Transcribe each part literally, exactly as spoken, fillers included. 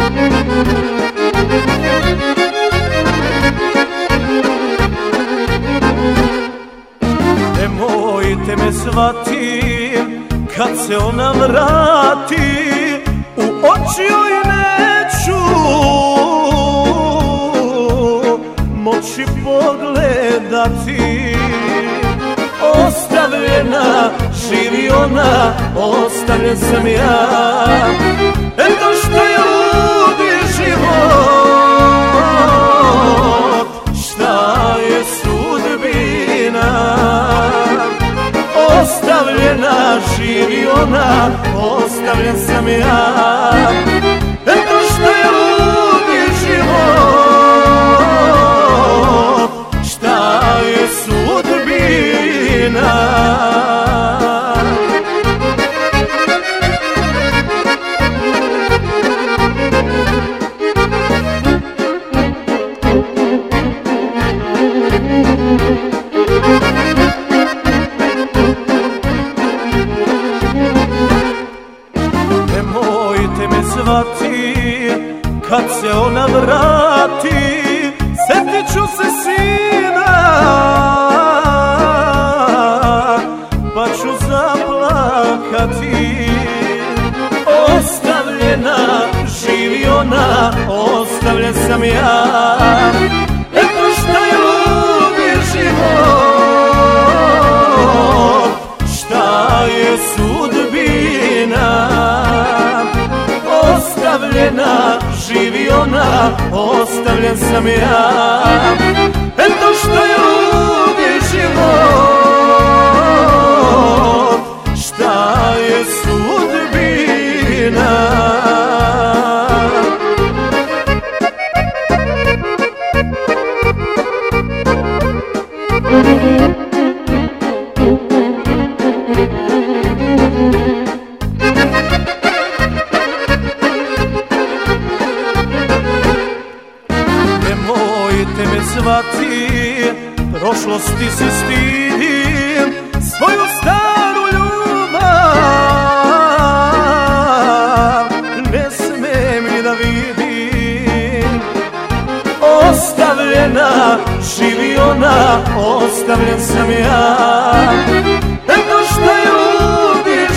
Nemojte me zvati kad se ona vrati, u oči joj neću moći pogledati. Ostavljena, živi ona, ostavljen sam ja. Eto što je ludi život, šta je sudbina. Ostavljena, živi ona, ostavljen sam ja. Eto što je ludi život, šta je sudbina. Nemojte me zvati kad se ona vrati, sjetit ću se sina pa ću zaplakati. Ostavljena, živi ona, ostavljen sam ja. Eto šta je ludi život, šta je sudbina. Ostavljena, živi ona, ostavljen sam ja. Eto što je ludi život, šta je sudbina. Nemojte me zvati, prošlosti se stidim, svoju staru ljubav ne smem ni da vidim. Ostavljena, živi ona, ostavljen sam ja. Eto što je ludi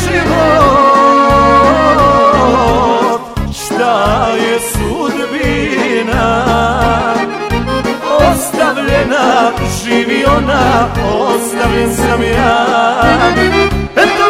život, šta je sudbina. Ostavljena, živi ona, ostavljen sam ja. Eto